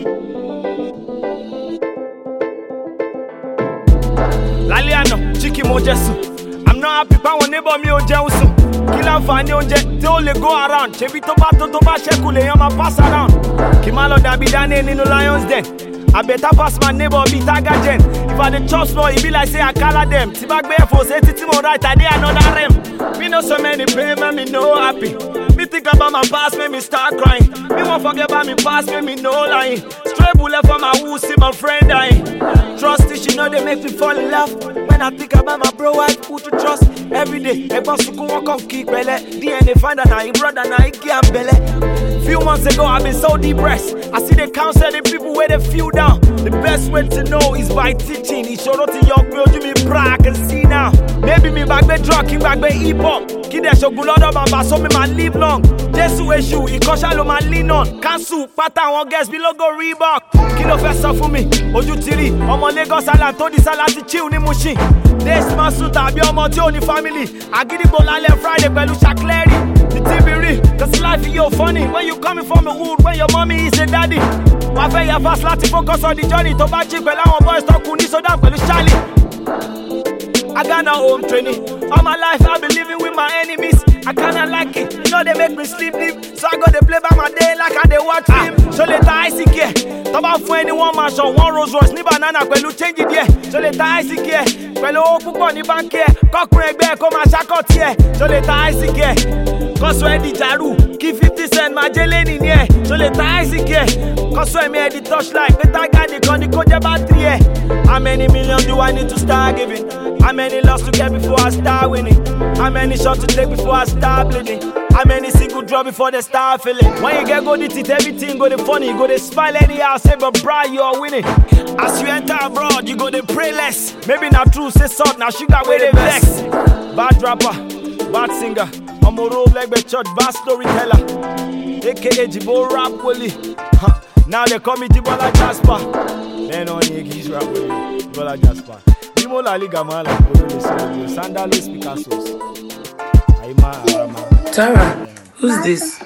Laliano, Chiki Mojesu. I'm not happy about neighbor me o jeusu. Kila fani onje, they only go around. Chebi toba shekule, yama pass around. Kimalo dabi dane nino lions den. I better pass my neighbor be Tagagen. If I the chop small, it be like say I color them. Tibak be for say titimo right, I dey another rem. Me know so many pain, me no happy. Me think about my past, make me start crying. Me won't forget about me past, make me no lying. Stray bullet for my woo, see my friend dying. Trust it, she know they make me fall in love. When I think about my bro, I put to trust. Every day, I boss to go walk on kick belly. DNA find out now, he brother now, he get belly. Few months ago, I've been so depressed. I see they counsel the people where they feel down. The best way to know is by teaching. He showed up to young girl, you me bra, I can see now. Maybe me back be drug, king back be hip hop. Kid they show good order, man, so me man live long. Jesu issue, he caution lo man lean on. Cancel, pattern one guess below go Reebok. Kilo first for me, Oju Tiri. Omo Lagos Island, Tony Salati chill ni mushin. This man suit abi omo ti oni family. Agidigbo lale Friday pẹ̀lú Shakleri. The TV real, cause life is yo funny. When you coming from a wood, when your mommy is a daddy. Why fair your fast lati focus on the journey. To back chick pẹ̀lú àwọn boys talk kuni so down pẹ̀lú Charlie. I got no home training. All my life I've been living with my enemies. I kinda like it, you know they make me sleep deep. So I go to play by my day like I they watch film. So later I see care. Talk about for anyone man show one Rolls Royce, ni banana pẹ̀lú change it there. So later I see care. Pẹ̀lú owó púpọ̀ ní báńkì ẹ̀. Kọ́kùnrin ẹgbẹ́ kó máa ṣàkọ́tì ẹ̀. So later I see care. Kọ́sọ̀ ẹ̀ di jàrú. Kí 50 cent máa jẹ́ lẹ́nìí ní ẹ̀. So later I see care. Kọ́sọ̀ ẹ̀mí ẹ̀ di torchlight. Better guy nìkan ni kó jẹ́ battery ẹ̀. How many million do I need to start giving? How many loss to get before I start winning? How many shots to take before I start bleeding? How many single drop before they start feeling? When you get good at it, everything go the funny. You go to smile anyhow, say but bro, you're winning. As you enter abroad, you go to pray less. Maybe not true, say salt, now sugar where they vex. Bad rapper, bad singer. I'm a road like the church, bad storyteller. AKA Jibo Rap Willie. Now they call me Jibola Jasper. Then on Yegis Rap Willie, Jibola Jasper. Dimo La Liga Mala, Sandalo Picasso's. Tara, who's this?